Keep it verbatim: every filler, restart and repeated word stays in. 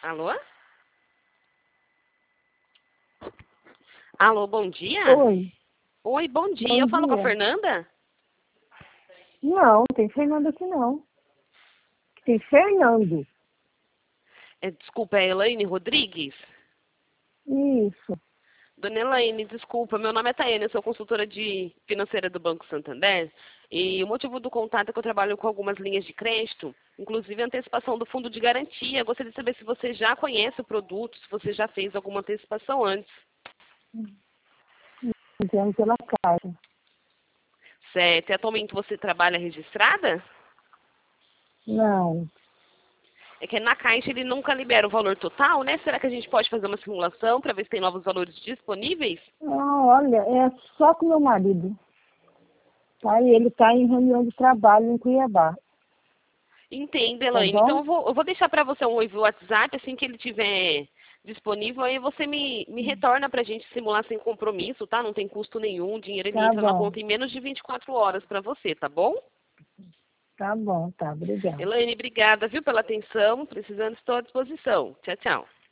Alô? Alô, bom dia? Oi. Oi, bom dia. Bom Eu falo com a dia. Fernanda? Não, tem Fernando aqui não. Tem Fernando. É, desculpa, é Elaine Rodrigues? Isso. Dona Elaine, desculpa, meu nome é Taiane, eu sou consultora de financeira do Banco Santander e o motivo do contato é que eu trabalho com algumas linhas de crédito, inclusive antecipação do fundo de garantia. Gostaria de saber se você já conhece o produto, se você já fez alguma antecipação antes. Entendo pela caixa. Certo. E atualmente você trabalha registrada? Não. É que na Caixa ele nunca libera o valor total, né? Será que a gente pode fazer uma simulação para ver se tem novos valores disponíveis? Não, olha, é só com meu marido. Tá? E ele está em reunião de trabalho em Cuiabá. Entendo, Tá Elaine. Então bom? eu vou, eu vou deixar para você um oi via WhatsApp, assim que ele tiver disponível, aí você me, me retorna para a gente simular sem compromisso, tá? Não tem custo nenhum, o dinheiro ele Tá entra na bom. conta em menos de vinte e quatro horas para você, tá bom? Tá bom, tá. Obrigada. Elaine, obrigada, viu, pela atenção. Precisando, estou à disposição. Tchau, tchau.